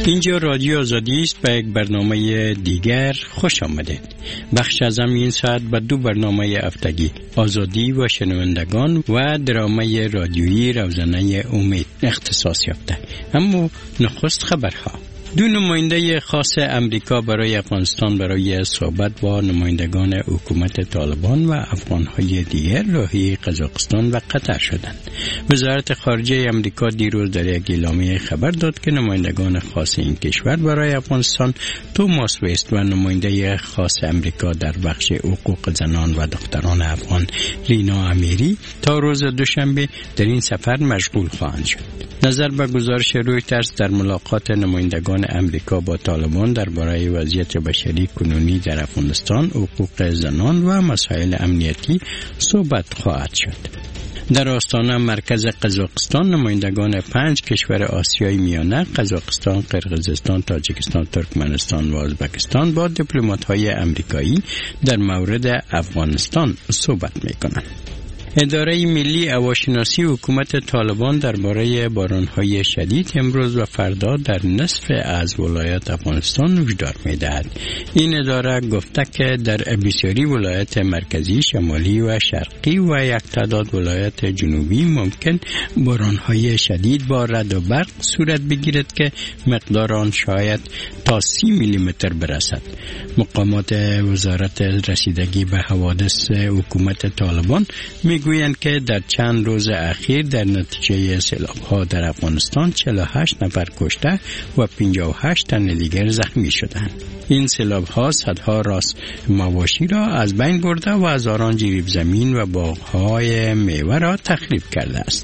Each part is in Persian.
اینجا رادیو آزادی است. به یک برنامه دیگر خوش آمدید. بخش از این ساعت به دو برنامه هفتگی آزادی و شنوندگان و درامه رادیویی روزانه امید اختصاص یافته. اما نخست خبرها. دو نماینده خاص امریکا برای افغانستان برای صحبت با نمایندگان حکومت طالبان و افغانهای دیگر راهی قزاقستان و قطر شدند. وزارت خارجه امریکا دیروز در یک اعلامیه خبر داد که نمایندگان خاص این کشور برای افغانستان توماس وست و نماینده خاص امریکا در بخش حقوق زنان و دختران افغان لینا امیری تا روز دوشنبه در این سفر مشغول خواهند شد. نظر به گزارش رویترز در ملاقات نمایندگان امریکا با طالبان درباره وضعیت بشری کنونی در افغانستان، حقوق زنان و مسائل امنیتی صحبت خواهد شد. در آستانه مرکز قزاقستان نمایندگان 5 کشور آسیای میانه قزاقستان، قرقیزستان، تاجیکستان، ترکمنستان و ازبکستان با دیپلمات‌های امریکایی در مورد افغانستان صحبت می‌کنند. اداره ملی هواشناسی حکومت طالبان درباره باران‌های شدید امروز و فردا در نصف از ولایات افغانستان هشدار می‌دهد. این اداره گفته که در بسیاری ولایات مرکزی، شمالی و شرقی و یک تعداد ولایات جنوبی ممکن باران‌های شدید با رعد و برق صورت بگیرد که مقدار آن شاید تا 30 میلیمتر برسد. مقامات وزارت رسیدگی به حوادث حکومت طالبان میگویند که در چند روز اخیر در نتیجه سیلاب‌ها در افغانستان 48 نفر کشته و 58 تن دیگر زخمی شدند. این سیلاب‌ها صدها راس مواشی را از بین برده و هزاران جریب زمین و باغ‌های میوه را تخریب کرده است.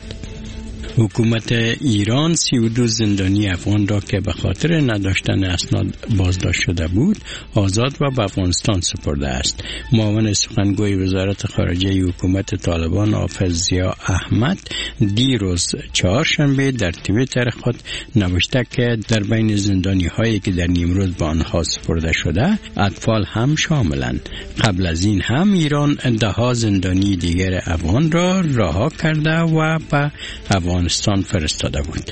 حکومت ایران 32 زندانی افغان را که به خاطر نداشتن اسناد بازداشت شده بود آزاد و به افغانستان سپرده است. معاون سخنگوی وزارت خارجه حکومت طالبان حافظ ضیا احمد دیروز چهارشنبه در توییتر خود نوشته که در بین زندانی هایی که در نیمروز به آنها سپرده شده اطفال هم شاملند. قبل از این هم ایران دهها زندانی دیگر افغان را رها کرده و به افغانستان فرستاده بود.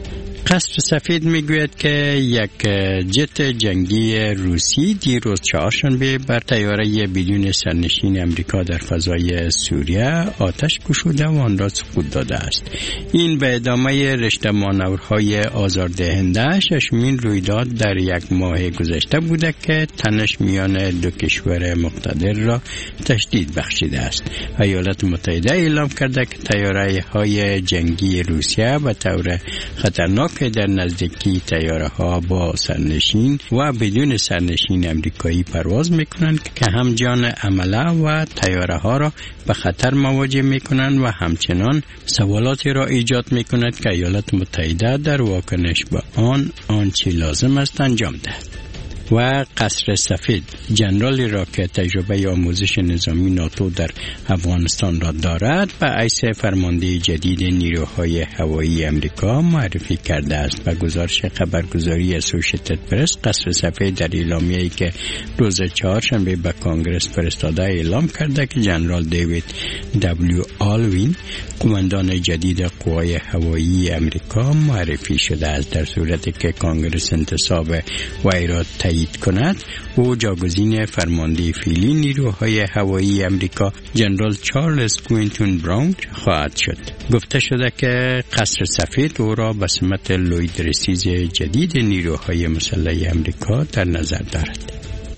قصر سفید میگوید که یک جت جنگی روسی دیروز چهارشنبه بر طیاره بدون سرنشین امریکا در فضای سوریه آتش گشوده و آن را سقوط داده است. این به ادامه رشته مانورهای آزاردهنده ششمین رویداد در یک ماه گذشته بوده که تنش میان دو کشور مقتدر را تشدید بخشیده است. ایالات متحده اعلام کرده که طیاره‌های جنگی روسیه به طور خطرناک در نزدیکی طیاره‌ها با سرنشین و بدون سرنشین امریکایی پرواز می‌کنند که هم جان عمله و طیاره‌ها را به خطر مواجه می‌کنند و همچنان سوالاتی را ایجاد می‌کند که ایالات متحده در واکنش به آنچه لازم است انجام دهد. و قصر سفید جنرالی را که تجربه آموزش نظامی ناتو در افغانستان را دارد به حیث فرمانده جدید نیروهای هوایی امریکا معرفی کرده است. به گزارش خبرگزاری اسوشیتد پرس قصر سفید در اعلامیه‌ای که روز چهارشنبه به کانگرس فرستاده اعلام کرده که جنرال دیوید دبلیو آلوین قماندان جدید قوای هوایی امریکا معرفی شده است. در صورتی که کانگرس انتصاب وی را تایید کند او جاگزین فرمانده فعلی نیروهای هوایی امریکا جنرال چارلز کوینتون براون خواهد شد. گفته شده که قصر سفید او را به سمت لوید رسیز جدید نیروهای مسلح امریکا در نظر دارد.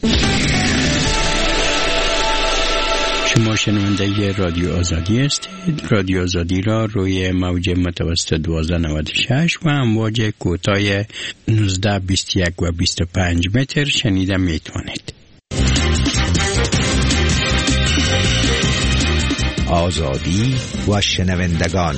شما شنونده رادیو آزادی هستید. رادیو آزادی را روی موج متوسط 1296 و امواج کوتاه 19، 21 و 25 متر شنیده میتوانید. آزادی و شنوندگان.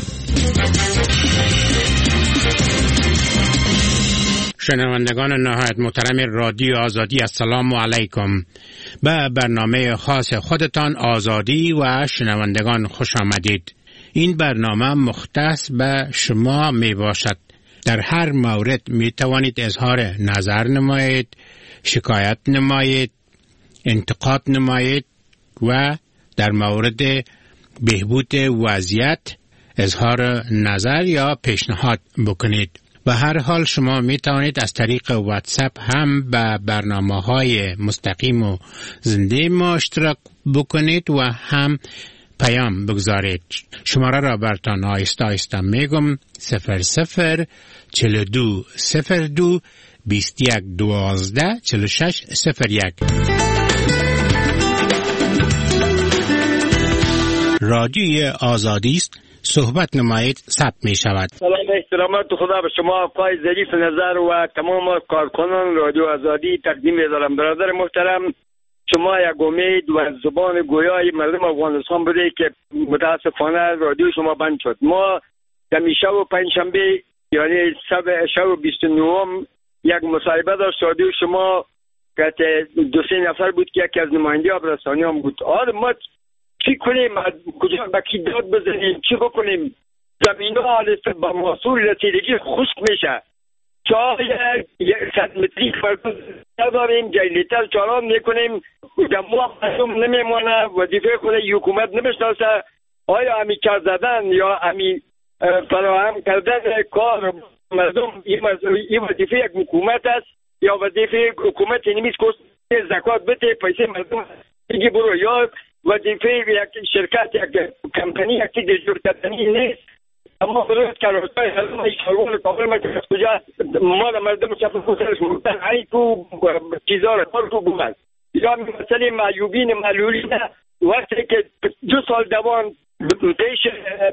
شنوندگان نهایت محترم رادیو آزادی، السلام علیکم. به برنامه خاص خودتان آزادی و شنوندگان خوش آمدید. این برنامه مختص به شما می باشد. در هر مورد می توانید اظهار نظر نمایید، شکایت نمایید، انتقاد نمایید و در مورد بهبود وضعیت اظهار نظر یا پیشنهاد بکنید. به هر حال شما می توانید از طریق واتساپ هم به برنامه‌های مستقیم و زنده ما اشتراک بکنید و هم پیام بگذارید. شماره را برتان آیسته آیسته میگم 00 42 02 21 12 46 01. رادیوی آزادی است. صحبت نمایید ثبت می شود. سلام احترامات خدا به شما آقای ظریف نظر و تمام کارکنان رادیو آزادی تقدیم می‌دارم. برادر محترم، شما یک امید و زبان گویای مردم افغانستان بوده که متاسفانه رادیو شما بند شد. ما همیشه و پنجشنبه یعنی شب 29 یک مصاحبه داشت رادیو شما که 2-3 نفر بود که یکی از نماینده ابرستانیان بود. حالا ما چی کنیم؟ کجا با کی داد بزنیم؟ چی بکنیم؟ زمین ها با محصول رسیدگی خشک میشه. چای 100 متری فرق نداریم، جلیتر چاران میکنیم، جمعه مردم نمیمانه، وظیفه خود حکومت نمیشناسه. آیا همی کار زدن یا همی فراهم کردن کار مردم این وظیفه یک حکومت است یا وظیفه حکومت نمیست که زکات بده پیسه مردم دیگه برو، یا وظیفه یک شرکت یک کمپانی یک دیجور کردنی نیست. اما خودت کارستای حلم ایشارون کامل مکرد کجا مال مردم شفت خودش مردن های تو چیزا را کار تو بومد. یا مثلا معیوبین معلولی وقتی که 2 سال دوان پیش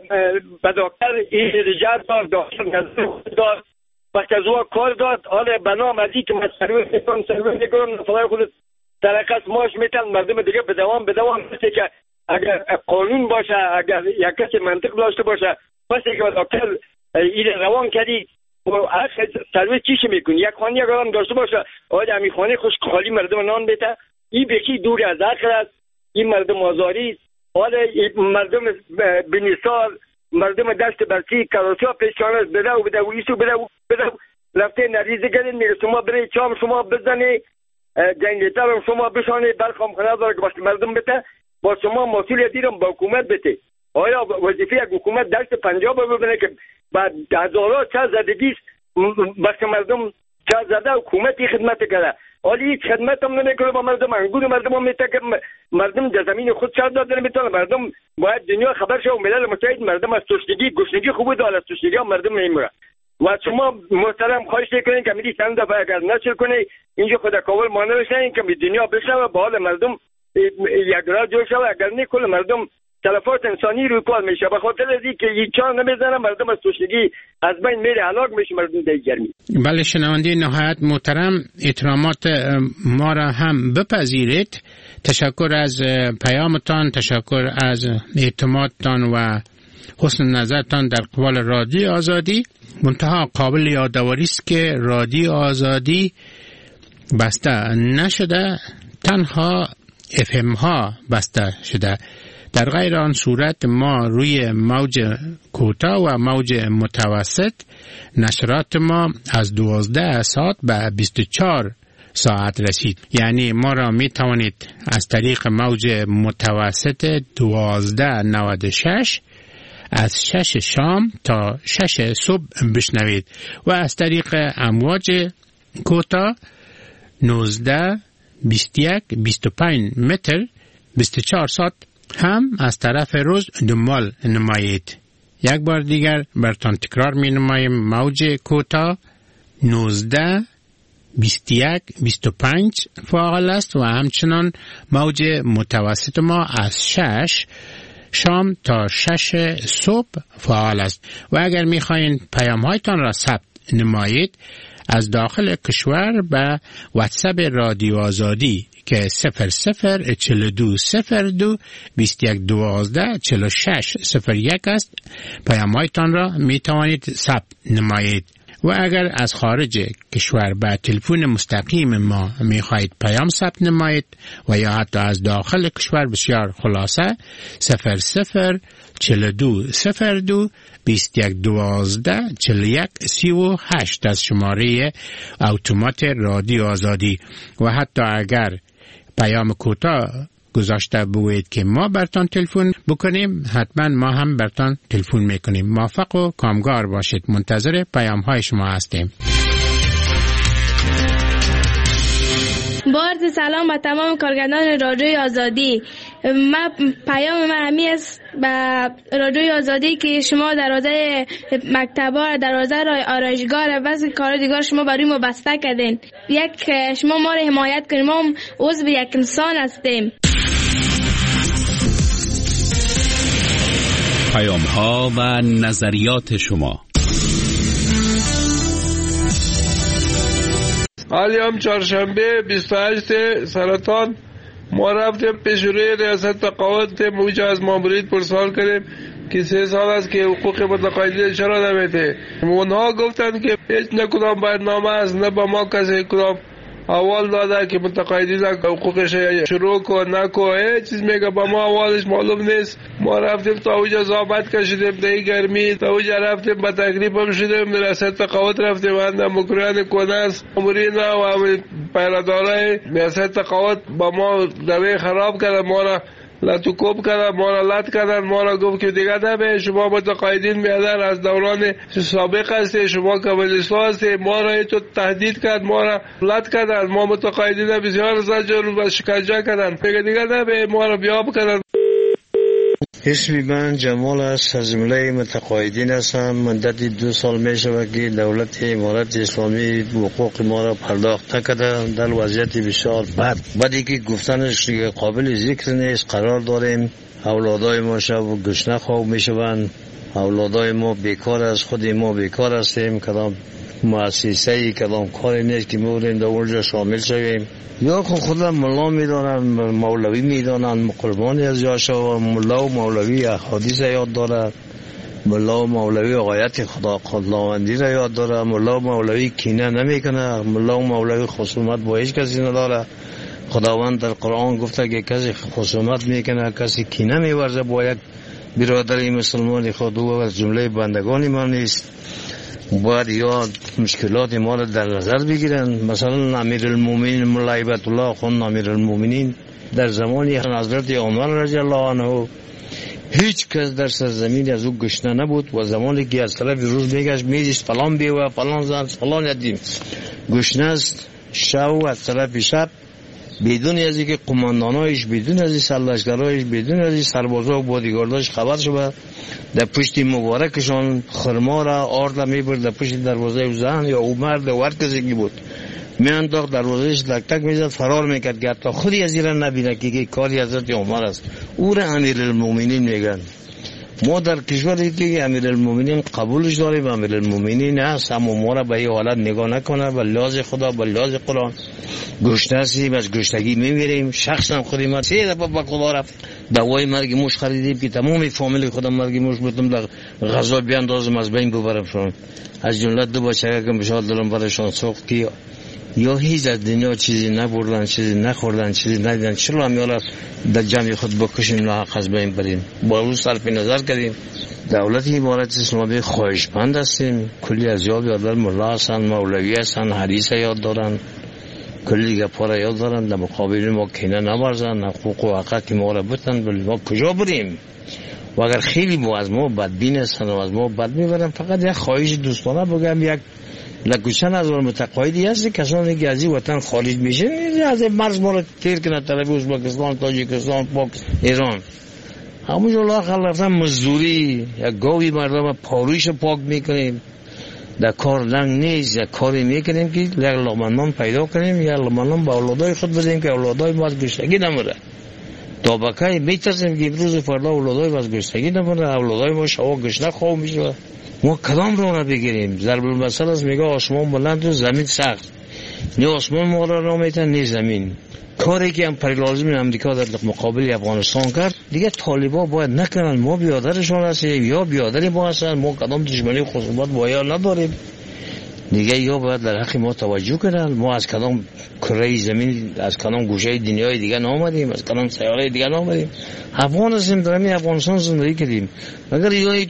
بداکتر این رجال داشتن داد وقتی از او کار داد. حالا بنام از این که من سرویس میکنم فلای خودت ترقص ماش میتن مردم دیگه به دوام مثل که اگر قانون باشه، اگر یک کسی منطق داشته باشه، مثل که دکتر این روان کردی و سرویس چیش میکنی؟ یک خانه اگر هم داشته باشه آیا همی خانه خوش خالی مردم نان بیته، این بکی دور از عقل است. این مردم آزاری است. حالا مردم بنیسال مردم دست برسی کراسی ها پیشانه بده و ایسو بده رفته نریزه گرین میگه شما بره چام شما بزنی جنگیتر هم شما بشانه برخام خانه داره که وقتی مردم بته با شما مسئولیتی رو با حکومت بته. آیا وظیفه یک حکومت دست پنجاب ببینه که بعد هزارات چه زدگیست وقتی مردم چه زده حکومتی خدمت کرده، حالی هیچ خدمت هم نمیکنه با مردم. انگور مردم هم میته که مردم در زمین خود چه داده نمیتونه. مردم باید دنیا خبر شه و ملل متحد مردم از تشنگی گشنگی خوبه داره، از تشنگی هم مردم نمیره. و شما محترم خواهش کنین که میری چند دفعه اگر نشر کنی اینجا خدا کاول مانه بشنین که دنیا بشنوه با حال مردم یک راه جور شوه. اگر نه کل مردم تلفات انسانی روی کار میشه. به خاطر از اینکه هیچ چان نمیزنه مردم از تشنگی از بین میره، هلاک میشه مردم در گرمی. بله شنونده نهایت محترم، احترامات ما را هم بپذیرید. تشکر از پیامتان، تشکر از اعتمادتان و حسن نظرتان در قبال رادیو آزادی. منتها قابل یادآوری است که رادیو آزادی بسته نشده، تنها FM ها بسته شده. در غیر آن صورت ما روی موج کوتاه و موج متوسط نشرات ما از 12 ساعت به 24 ساعت رسید. یعنی ما را می توانید از طریق موج متوسط 1296 از 6 شام تا 6 صبح بشنوید و از طریق امواج کوتاه 19 21 25 متر 24 ساعت هم از طرف روز دنبال نمایید. یک بار دیگر برتان تکرار می نمایم. موج کوتاه 19 21 25 فعال است و همچنان موج متوسط ما از 6 شام تا 6 صبح فعال است. و اگر می خواهید پیام هایتان را ثبت نمایید از داخل کشور به واتساپ رادیو آزادی که 004202 2112 4601 است، پیام هایتان را می توانید ثبت نمایید. و اگر از خارج کشور به تلفن مستقیم ما می خواهید پیام ثبت نمایید و یا حتی از داخل کشور بسیار خلاصه 004202 2112 4138 از شماره اتومات رادیو آزادی. و حتی اگر پیام کوتاه گذاشته بوید که ما برتان تلفن بکنیم، حتما ما هم برتان تلفن میکنیم. موفق و کامگار باشید. منتظر پیام های شما هستیم. با عرض سلام به تمام کارگردان رادیوی آزادی. پیام من همی است به رادیوی آزادی که شما دروازه مکتبا، دروازه آرایشگاه و بعضی کار دیگر شما برای ما بسته کردین. شما ما رو حمایت کنید، ما عضو یک انسان هستیم. پیام ها و نظریات شما. حالی هم چهارشنبه 28 سرطان ما رفتیم پیش روی ریاست تقاعد موجه از مامورید پرسوال کردیم که 3 سال است که حقوق متقاعدین چرا نمیده. اونها گفتند که هیچ نه کدام برنامه است، نه با ما کسی کدام اول داده که متقاعدین حقوقش شروع کن نکن، هیچ چیز میگه با ما اولش معلوم نیست. ما رفتیم تا اوجا زحمت کشیدیم در گرمی، تا اوجا رفتیم با تکلیف هم شدیم، ریاست تقاعد رفتیم اند مکریان کنس امورین و پیراداره ریاست تقاعد با ما دوی خراب کرد، ما را لطوکوب کردن، ما را لط کردن، ما را گفت که دیگه نبه شما متقاعدین میادر از دوران سابق هستی، شما کمونیستا هستی. ما را تو تهدید کرد، ما را لط کردن، ما متقاعدین بسیار زجر و شکنجه کردن، دیگه نبه ما را بیاب کردن. اسمی من جمال است، از جمله متقاعدین هستم. مدتی 2 سال می شود که دولت امارت اسلامی حقوق ما را پرداخت نکرده، در وضعیت بسیار بدی که گفتنش قابل ذکر نیست قرار داریم. اولادای ما شب گشنه خواب می شوند، اولادای ما بیکار است، خود ما بیکار هستیم، کدام مؤسسه‌ای کدام کاری نیست که می‌بریم در اونجا شامل شویم. یا خودم ملا میدانن، مولوی میدانن، قربانی از یاشا. ملا و مولوی احادیث یاد دارد، ملا و مولوی آیت خداوندی را یاد دارد، ملا و مولوی کینه نمیکنه، ملا و مولوی خصومت با هیچ کسی نداره. خداوند در قرآن گفته که کسی خصومت میکنه، کسی کینه میورزه با یک برادر مسلمان خود، او از جمله بندگان ما نیست. باید یا مشکلات ما را در نظر بگیرن. مثلا امیرالمومنین مولا هیبت الله خان امیرالمومنین در زمانی حضرت عمر رضی الله عنه هیچ کس در سرزمین از او گشنه نبود و زمانی که از طرف روز میگشت میدیست فلان بیوه فلان زن فلان یدیم گشنه است، شب از طرف شب بدون از اینکه قماندانایش، بدون از این سرلشکرایش، بدون از این سربازا و بادیگارداش خبر شده، در پشت مبارکشان خرما را آرد میبرد در پشت دروازه زن یا او مرد و هر کسی که بود میانداخت دروازهش تک تک میزد، فرار میکرد که حتی خودی از این نبینه که کاری حضرت عمر است. او را امیرالمومنین میگن. ما در کشوری که امیرالمومنین قبولش داریم، امیرالمومنین هست، اما ما را به این حالت نگاه نکنه. به لحاظ خدا، به لحاظ قرآن گشنه هستیم، از گشتگی میمیریم. شخصا خودی من 3 دفعه با خدا رفت دوای مرگ موش خریدیم که تمام فامیل خودم مرگ موش بودم در غذا بیاندازم از بین ببرمشون. از جمله 2 بچه که بشاد دلم برشان سوخت که یا هیچ از دنیا چیزی نبردن، چیزی نخوردن، چیزی ندیدن، چرا همیالا در جمع خود بکشیم ناحق از بین بریم؟ با روز صرف نظر کردیم. دولت امارت اسلامی خواهشمند هستیم، کلی از یاد یادر ملا هستن، مولوی هستن، حدیث یاد دارن، کلی گپا را یاد دارن. در مقابل ما کینه نبرزن، حقوق و حقوق که ما را بتن، ولی ما کجا بریم؟ و اگر خیلی ما از ما بدبین هستن و از ما بد میبرن، فقط یک خواهش دوستانه بگم، یک لکوچن از متقاعدی هست کسانی که از این وطن خارج میشه از مرز ما را تیر کنه، طرف ازبکستان، تاجیکستان، پاک، ایران، همونجا لاخر رفتن مزدوری، یک گاوی مردم پارویش پاک میکنیم، در کار لنگ نیست، یک کاری میکنیم که یک لقمه پیدا کنیم، یک لقمه با اولادای خود بدیم که اولادای ما از گشتگی نمره. طبقه میترسیم که امروز فردا اولادای ما از گشتگی نمره، اولادای ما شوا گشنه خواب میشه. ما کدام را بگیریم؟ ضرب المثل است، میگه آسمان بلند و زمین سخت. نه آسمان ما را میتن، نه زمین. کاری که امپریالیسم امریکا در مقابل افغانستان کرد دیگه طالبا باید نکنن. ما بیادرشان هستیم یا بیادری ما هستن، ما کدام دشمنی خصومت با یا نداریم دیگه. یا باید در حق ما توجه کنن. ما از کدام کره زمین، از کدام گوشه دنیای دیگه نامدیم، از کدام سیاره دیگه نامدیم. افغان هستیم، در همین افغانستان زندگی کردیم. اگر یا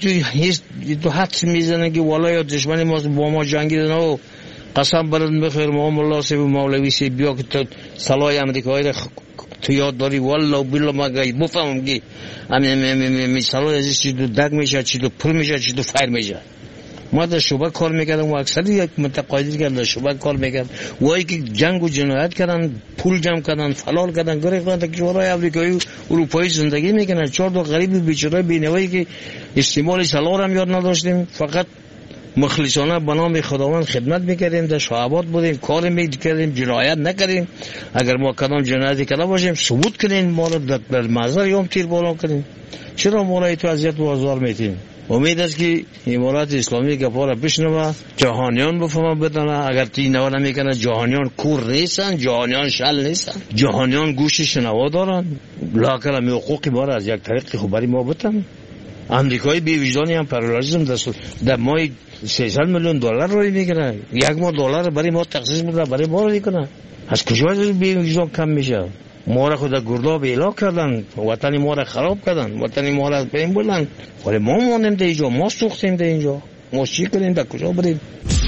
تو حدس میزنن که والا یا دشمنی ما با ما جنگیدن و قسم برد بخیر محمد الله صاحب مولوی سی بیا که تو سلاح امریکایی را تو یاد داری والله بالله ما گاهی بفهمم که مثلا از چی تو دگ میشه، چی تو پول میشه، چی تو فایر میشه. ما در شعبه کار میکردم و اکثر یک متقاعد که در شعبه کار میکرد وایی که جنگ و جنایت کردن، پول جمع کردن، فلال کردن، گریختن تا کشورهای آفریقایی اروپایی زندگی میکنن. 4 تا غریب بیچاره بینوایی که استعمال سلاح هم یاد نداشتیم، فقط مخلصانه به نام خداوند خدمت میکردیم، در شعبات بودیم، کار میکردیم، جنایت نکردیم. اگر ما کدام جنایتی کرده باشیم ثبوت کنین، ما رو در محضر یوم تیر بالا کنین. چرا ما را تو اذیت و آزار میدین؟ امید است که امارات اسلامی گپا بشنوه، جهانیان بفهمن بدانه. اگر تی نوا نمیکنه جهانیان کور نیستن، جهانیان شل نیستن، جهانیان گوش شنوا دارن. لاکر می حقوقی ما را از یک طریق خبری ما بتن. امریکایی بی وجدانی هم پارالیزم در ماه 300 میلیون دلار روی میکنه. $1 ملیون برای ما تخصیص میکنه، برای ما رو میکنه. از کجا بی وجدان کم میشه؟ ما را خود گرداب ایلا کردن، وطن ما را خراب کردن، وطن ما را از بین بردن. ولی ما مانیم در اینجا، ما سوختیم در اینجا. ما چی کنیم؟ در کجا بریم؟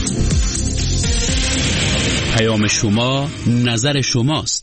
پیام شما نظر شماست.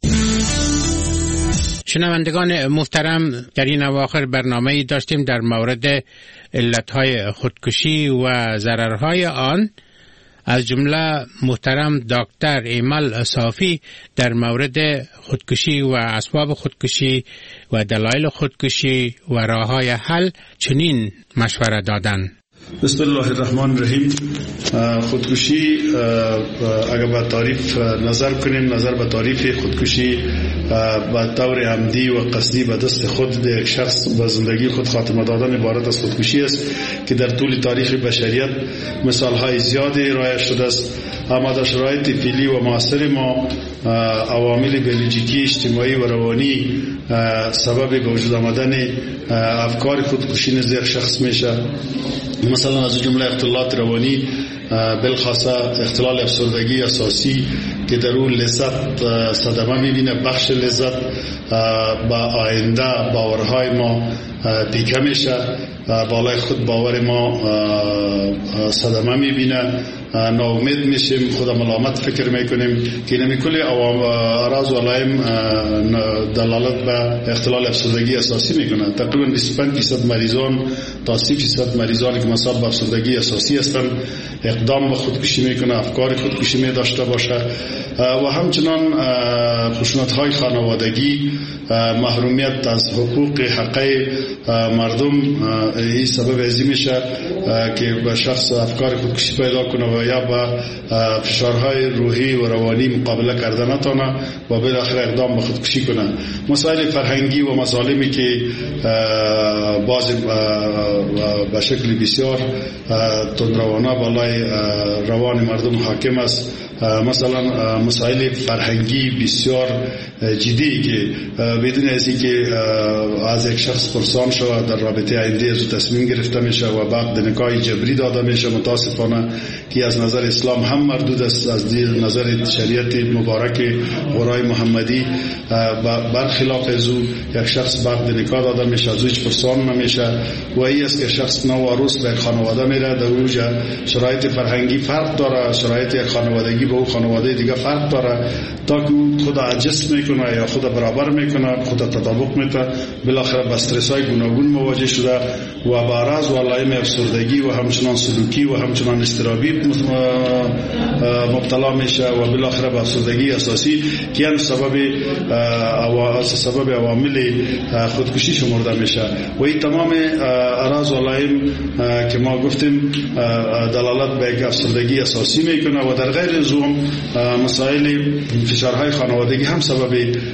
شنوندگان محترم، در این اواخر برنامه‌ای داشتیم در مورد علتهای خودکشی و ضررهای آن. از جمله محترم دکتر ایمل صافی در مورد خودکشی و اسباب خودکشی و دلایل خودکشی و راه‌های حل چنین مشوره دادند. بسم الله الرحمن الرحیم. خودکشی اگر به تعریف نظر کنیم، نظر به تعریف خودکشی به طور عمدی و قصدی به دست خود یک شخص به زندگی خود خاتمه دادن عبارت از خودکشی است که در طول تاریخ بشریت مثالهای زیادی رایج شده است. اما در شرایط فعلی و معاصر ما عوامل بیولوژیکی، اجتماعی و روانی سبب به وجود آمدن افکار خودکشی نزد یک شخص میشه. مثلا از جمله اختلالات روانی، بالخاصه اختلال افسردگی اساسی که در اون لذت صدمه میبینه، بخش لذت با آینده باورهای ما پیکه میشه، بالای خود باور ما صدمه میبینه، ناامید میشیم، خود ملامت فکر میکنیم که نمی کلی اعراض و علائم دلالت به اختلال افسردگی اساسی میکنه. تقریبا 25% مریضان تا 30% مریضانی که مصاب به افسردگی اساسی هستند اقدام به خودکشی میکنه، افکار خودکشی می داشته باشه. و همچنان خشونت‌های خانوادگی، محرومیت از حقوق حقه مردم، این سبب ازی میشه که به شخص افکار خودکشی پیدا کنه و یا با فشارهای روحی و روانی مقابله کرده نتونه و بالاخره اقدام به خودکشی کنه. مسائل فرهنگی و مظالمی که بعضی به شکل بسیار تندروانه بالای روان مردم حاکم است. مثلا مسائل فرهنگی بسیار جدی که بدون از اینکه از یک شخص پرسان شود در رابطه آینده تصمیم گرفته میشه و بعد نکاح جبری داده میشه، متاسفانه که از نظر اسلام هم مردود است، از نظر شریعت مبارک قرآن محمدی برخلاف از او یک شخص بعد نکاح داده میشه، از اوش پرسان نمیشه و این است که شخص نو عروس به خانواده میره. در اونجا شرایط فرهنگی فرق داره، شرایط یک خانوادگی به اون خانواده دیگه فرق داره، تا که خود عجز میکنه یا خود برابر میکنه، خود تطابق میده، بالاخره به استرس‌های گوناگون مواجه شده و به اعراض و علائم افسردگی و همچنان سلوکی و همچنان اضطرابی مبتلا میشه و بالاخره به افسردگی اساسی که هم سبب عوامل خودکشی شمرده میشه. و این تمام اعراض و علائم که ما گفتیم دلالت به یک افسردگی اساسی میکنه و در غیر از اون مسائل فشارهای خانوادگی هم سبب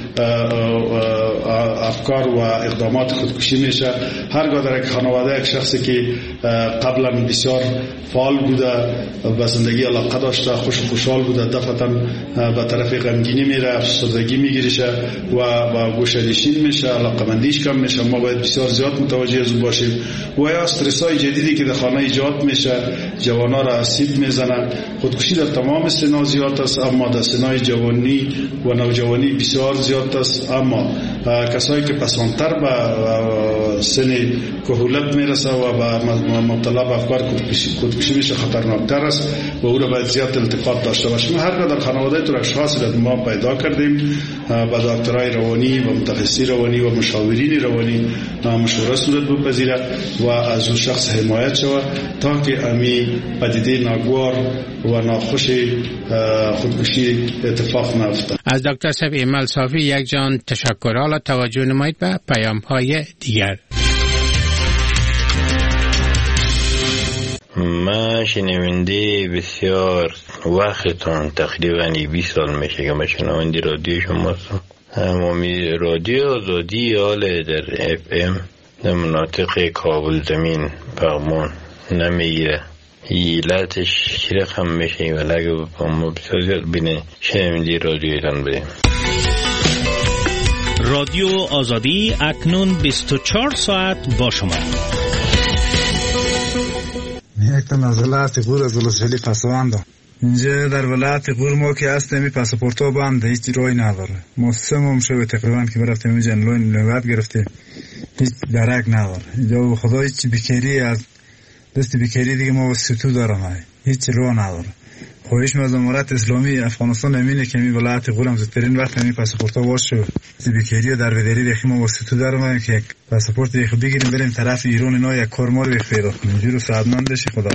افکار و اقدامات خودکشی میشه. هرگاه در یک خانواده یک شخصی که قبلا بسیار فعال بوده، به زندگی علاقه داشته، خوشحال بوده، دفعتا به طرف غمگینی میره، افسردگی میگیرشه و با گوشه‌نشین میشه، علاقمندیش کم میشه. ما باید بسیار زیاد متوجه از اون باشیم. و یا استرس‌های جدیدی که در خانه ایجاد میشه جوانا را آسیب میزنه. خودکشی در تمام سن‌ها زیاد است، اما در سن‌های جوانی و نوجوانی بسیار زیاد است. اما کسایی که پسانتر به سن کهولت میرسه و مبتلا به افکار خودکشی میشه، خطرناکتر است و او را باید زیاد التفات داشته باشیم. هر قدر خانواده تو اشخاصی را ما پیدا کردیم با دکترای روانی و متخصصی روانی و مشاورین روانی مشوره صورت بپذیره و از اون شخص حمایت شود تا که امی پدیده ناگوار و ناخوش خودکشی اتفاق نیفتد. از دکتر صاحب ایمل صافی یک جان تشکر. حالا توجه نمایید به پیام های دیگر. من شنونده بسیار وقتتون تقریبا 20 سال میشه که من شنونده رادیو شما هستم. رادیو آزادی حال در FM در مناطق کابل زمین پغمان نمیگیره. ایلتش چی رقم میشه ولی اگه ما بسیار زیاد بینه شنونده رادیویتان بدیم. رادیو آزادی اکنون 24 ساعت با شما. یک تا از ولایت غور از ولسوالی پسوانده. اینجا در ولایت غور ما که هستیم پاسپورتا بنده، هیچ راهی نداره. ما 3 ماه شده تقریبا که برفتیم اینجا نوبت گرفتیم، هیچ درک نداره. اینجا خدا هیچ بیکاری از دست بیکاری دیگه ما وسطو دارم، هیچ راه نداره. خواهش از امارت اسلامی افغانستان امینه که این ولایت غور هم زودترین وقت همین پاسپورتا باشه. بیکاری و دربدری دیگه ما وسطو دارم که پاسپورت دیگه بگیریم بریم طرف ایران اینا یک کار ما رو پیدا کنیم. جورو سعادتمند بشی خدا.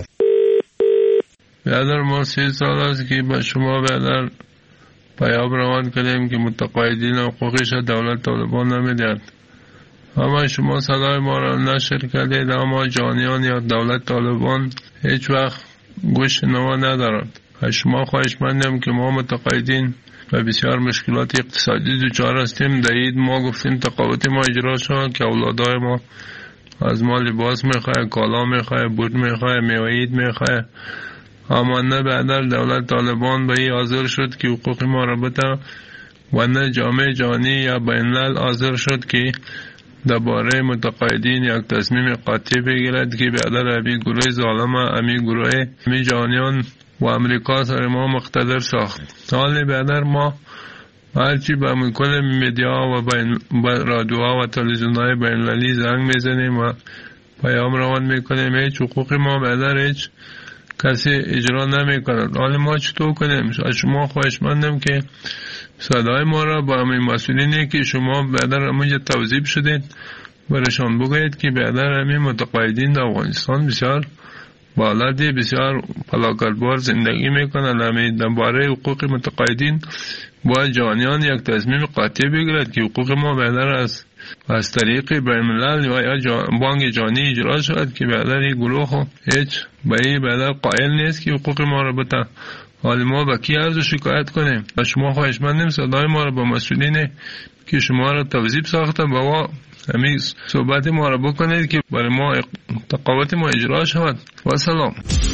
برادر ما 30 سال است که با شما برادر پیام روان کردیم که متقاعدین حقوقش دولت طالبان نمیدهد. اما شما صدای ما را نشر کردید، اما جانیان یا دولت طالبان هیچ وقت گوش نوا ندارد. شما خواهشمندم که ما متقاعدین و بسیار مشکلات اقتصادی دچار هستیم. در عید ما گفتیم تقاعد ما اجرا شد که اولادای ما از ما لباس میخواه، کالا میخواه، بود میخواه، میوه عید میخواه. اما نه بعد دولت طالبان به این حاضر شد که حقوق ما را بده و نه جامعه جهانی یا بین الملل حاضر شد که درباره متقاعدین یک تصمیم قاطع بگیرد که بعد امی گروه ظالم امی گروه امی جهانیان و امریکا سر ما مقتدر ساخت. حال بعد ما هرچی به کل میدیا و رادیوها و تلویزیون‌های بین المللی زنگ میزنیم و پیام روان میکنیم، هیچ حقوق ما بعد هیچ کسی اجرا نمی کند. حالا ما چطور کنیم؟ شما خواهشمندم که صدای ما را با همین مسئولینی که شما بعدر همونجا توضیح شدید برشان بگوید که بعدر همین متقاعدین در افغانستان بسیار بالادی بسیار فلاکتبار زندگی میکنند. همین درباره حقوق متقاعدین باید جهانیان یک تصمیم قاطع بگیرد که حقوق ما بعدر از طریق بین الملل و یا بانک جهانی اجرا شود که بعدر این گروه هیچ به بعدر قائل نیست که حقوق ما را بده. حالا ما با کی عرض شکایت کنیم؟ و شما خواهشمندیم صدای ما را با مسئولین که شما را توظیف ساخته با همین صحبت ما را بکنید که برای ما تقاعد ما اجرا شود. و سلام.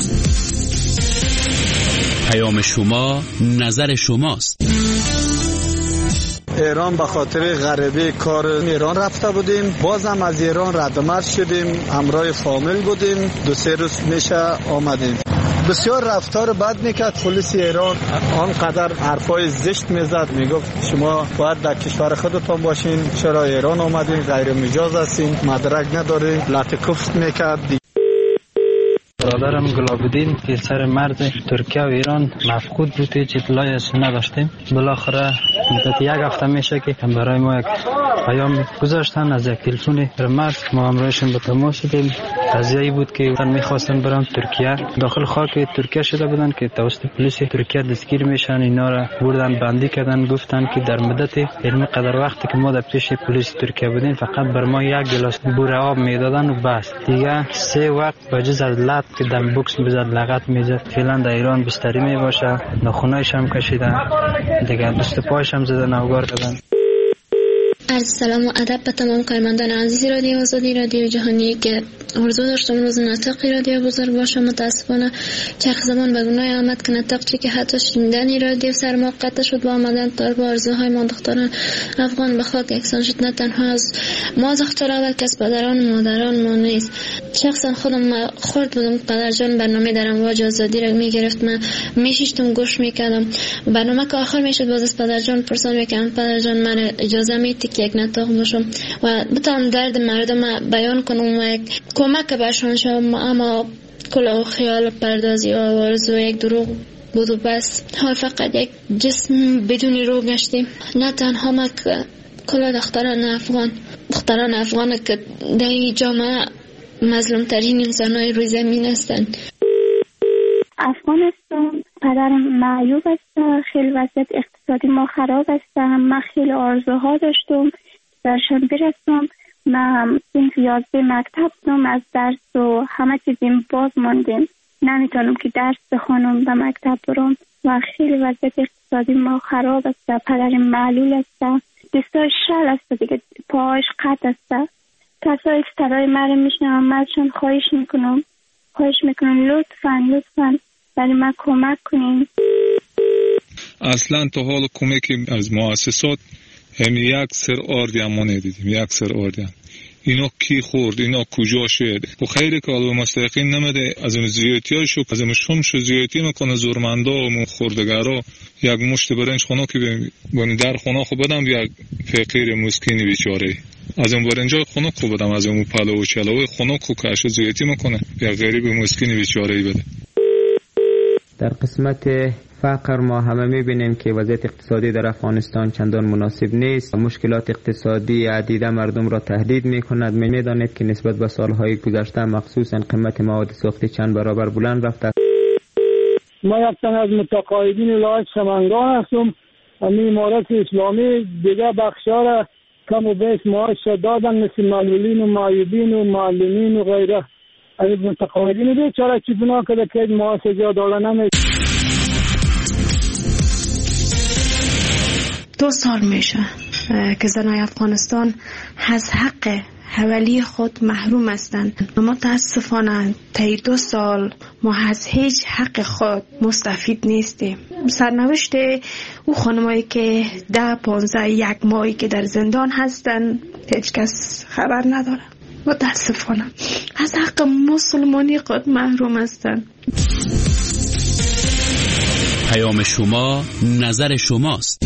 پیام شما نظر شماست. ایران به خاطر غریبه کار ایران رفته بودیم، بازم از ایران ردمرد شدیم، همراه فامیل بودیم، 2-3 روز میشه آمدیم. بسیار رفتار بد میکرد پلیس ایران، آنقدر حرفای زشت میزد، میگفت شما باید در کشور خودتان باشین، چرا ایران آمدین، غیر مجاز هستین، مدرک ندارین، لطکفت میکرد. برادرم گلابدین که سر مرز ترکیه و ایران مفقود بود، هیچ اطلاعی از نداشتیم. بالاخره مدت 1 هفته میشه که برای ما یک پیام گذاشتن از یک تلفن مرز، ما همراهشون به تماس شدیم. قضیه‌ای بود که میخواستن برن ترکیه، داخل خاک ترکیه شده بودن که توسط پلیس ترکیه دستگیر میشن، اینا را بردن بندی کردن، گفتن که در مدت این قدر وقتی که ما در پیش پلیس ترکیه بودیم فقط بر ما 1 گلاس بوره آب میدادن و بس، دیگه 3 وقت بجز از لط که در بوکس میزد لغت میزد. فعلا در ایران بستری میباشه، ناخونایش هم کشیدن، دیگه دست پایش هم زدن، اوگار کردن. عرض سلام و ادب به تمام کارمندان عزیز رادیو آزادی رادیو جهانی که آرزو داشتم روز نطقی رادیو بزرگ باشه. متاسفانه چرخ زمان به گناه آمد که نطق که حتی شنیدن رادیو سر ما قطع شد با آمدن طالب آرزوهای ما دختران افغان به خاک یکسان شد. نه تنها از ما دختران بلکه از پدران و مادران ما نیست. شخصا خودم خورد بودم پدر جان برنامه در امواج آزادی را میگرفت، من میشیشتم گوش میکردم. برنامه که آخر میشد باز از پدر جان پرسان میکردم پدر جان من اجازه میدی که یک نطق باشم و بتونم درد مردم بیان کنم و کمک برشان شوم، اما کل خیال پردازی و آرزو یک دروغ بود و بس. حال فقط یک جسم بدون روح گشتیم. نه تنها ما که کل دختران افغان که در این جامعه مظلوم ترین انسان‌های روی زمین هستند. افغانستان پدرم معیوب است، خیلی وضعیت اقتصادی ما خراب است. من خیلی آرزوها داشتم درشان برسم. من این 11 مکتب دارم، از درس و همه چیزیم باز ماندیم، نمیتونم که درس بخونم و مکتب برم و خیلی وضعیت اقتصادی ما خراب است. پدرم معلول است، دستای شل است دیگه، پاهاش قطع است. کسایی که صدای مرا میشنوم من ازشون خواهش میکنم لطفاً برای من کمک کنین. اصلا تا حال کمکی از مؤسسات هم یک سر آردی هم ما ندیدیم. یک سر آردی هم اینا کی خورد، اینا کجا شد. و خیلی که علوه مستقیم نمده از این زیادی ها شو، از این شمش زیادی میکنه زورمنده و خوردگره. یک مشت برنج خونه که بانی در خونه خو بدم یک فقیر مسکینی بیچاره، از این برنجای خونه خو بدم، از این پلو و چلوی خونه خو کاش زیادی میکنه یک غریب مسکینی بیچاره بده. در قسمت فقر ما همه میبینیم که وضعیت اقتصادی در افغانستان چندان مناسب نیست. مشکلات اقتصادی عدیده مردم را تهدید میکند. میدانید که نسبت به سالهای گذشته مخصوصا قیمت مواد ساختی چند برابر بلند رفته. ما یک تن از متقاعدین ولایت سمنگان هستم. امارت اسلامی دیگه بخشا را کم و بیش معاش دادن، مثل معلولین و معیوبین و معلمین و غیره. از متقاعدین بیچاره چی گناه کرده که معاش زیاد دادن نمیشه. 2 سال میشه که زنای افغانستان از حق حوالی خود محروم هستند. متاسفانه طی 2 سال ما از هیچ حق خود مستفید نیستیم. سرنوشت او خانمایی که 10-15 یک ماهی که در زندان هستند هیچ کس خبر نداره. متاسفانه از حق مسلمانی خود محروم هستند. پیام شما نظر شماست.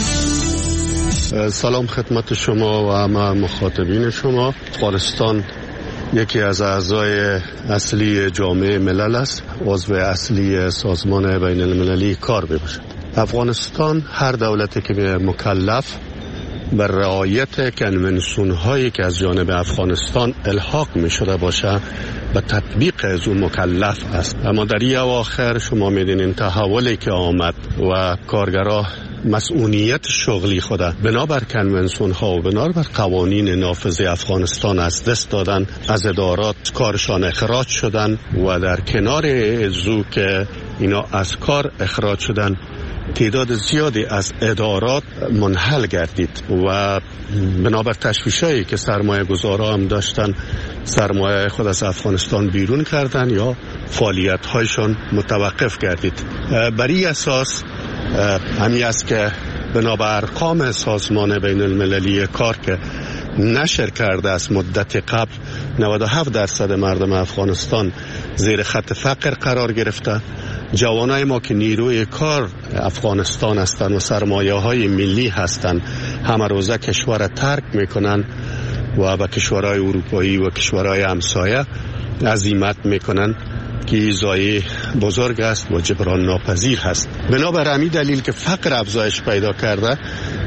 سلام خدمت شما و همه مخاطبین شما. افغانستان یکی از اعضای اصلی جامعه ملل است، عضو اصلی سازمان بین المللی کار میباشد. افغانستان هر دولتی که مکلف بر رعایت کنونسیون هایی که از جانب افغانستان الحاق می شده باشه به تطبیق از اون مکلف است. اما در این اواخر شما میدونین تحولی که آمد و کارگرها مسئولیت شغلی خود بنابر کنونسیون ها و بنابر قوانین نافذ افغانستان از دست دادن، از ادارات کارشان اخراج شدن و در کنار ازو که اینا از کار اخراج شدن تعداد زیادی از ادارات منحل گردید و بنابر تشویشایی که سرمایه گذارا هم داشتن سرمایه خود از افغانستان بیرون کردن یا فعالیت هایشان متوقف گردید. بر این اساس همی است که بنابر ارقام سازمان بین المللی کار که نشر کرده است مدت قبل 97% مردم افغانستان زیر خط فقر قرار گرفته. جوانای ما که نیروی کار افغانستان هستند و سرمایه های ملی هستند همه روزه کشور ترک میکنن و به کشورهای اروپایی و کشورهای همسایه عزیمت میکنن که ضایعه بزرگ است و جبران ناپذیر هست. بنابر همین دلیل که فقر افزایش پیدا کرده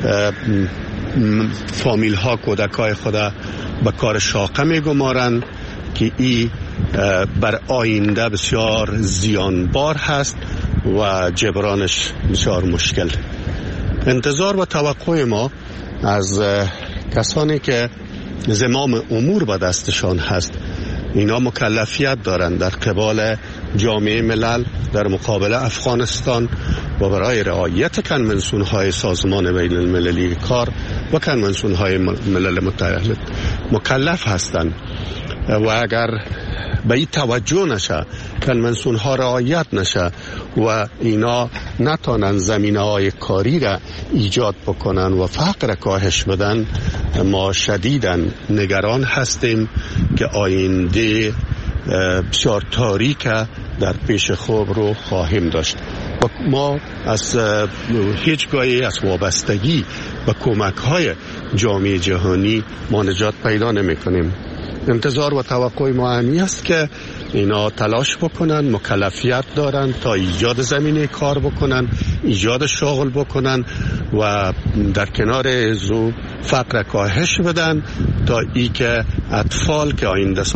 فامیل ها کودکای خود به کار شاقه میگمارند که این بر آینده بسیار زیانبار هست و جبرانش بسیار مشکل. انتظار و توقع ما از کسانی که زمام امور به دستشان هست اینا مکلفیت دارند در قبال جامعه ملل در مقابل افغانستان و برای رعایت کنونسیون های سازمان بین المللی کار و کنونسیون های ملل متحد مکلف هستند و اگر به این توجه نشه کنونسیون ها رعایت نشه و اینا نتانن زمینه های کاری را ایجاد بکنن و فقر کاهش بدن ما شدیداً نگران هستیم که آینده بسیار تاریک در پیش خوب رو خواهیم داشت. ما از هیچگاهی از وابستگی و کمک‌های جامعه جهانی ما نجات پیدا نمی‌کنیم. انتظار و توقع ما همی است که اینا تلاش بکنن، مکلفیت دارن تا ایجاد زمینه کار بکنن، ایجاد شغل بکنن و در کنار ازو فقر کاهش بدن تا ای که اطفال که آینده